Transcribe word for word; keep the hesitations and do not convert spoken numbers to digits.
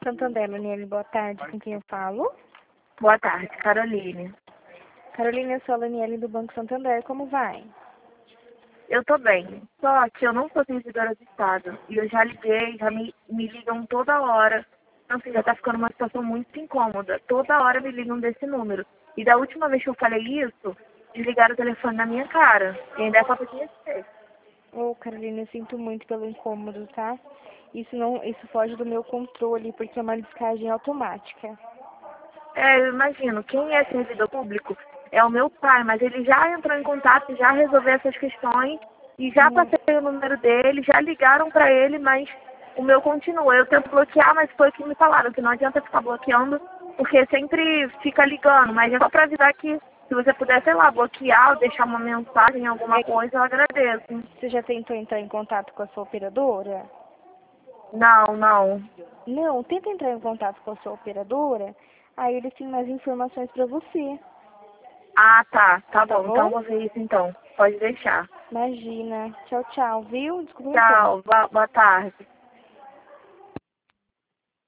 Santander, Laniele, boa tarde. Com quem eu falo? Boa tarde, Caroline. Carolina, eu sou a Laniele do Banco Santander. Como vai? Eu tô bem, só que eu não sou servidora do Estado. E eu já liguei, já me, me ligam toda hora. Então, assim, já tá ficando uma situação muito incômoda. Toda hora me ligam desse número. E da última vez que eu falei isso, desligaram o telefone na minha cara. E ainda é falta de respeito. Ô, Carolina, eu sinto muito pelo incômodo, tá? Isso não, isso foge do meu controle, porque é uma listagem automática. É, eu imagino, quem é servidor público é o meu pai, mas ele já entrou em contato, já resolveu essas questões e já Hum. passei o número dele, já ligaram para ele, mas o meu continua. Eu tento bloquear, mas foi o que me falaram, que não adianta ficar bloqueando, porque sempre fica ligando, mas é só para avisar que se você puder, sei lá, bloquear ou deixar uma mensagem, alguma É que coisa, eu agradeço. você já tentou entrar em contato com a sua operadora? Não, não. Não, tenta entrar em contato com a sua operadora, aí eles têm mais informações pra você. Ah, tá, tá Tá bom, então bom? eu vou ver isso então. Pode deixar. Imagina. Tchau, tchau, viu? Desculpa o incômodo. Tchau, boa, boa tarde.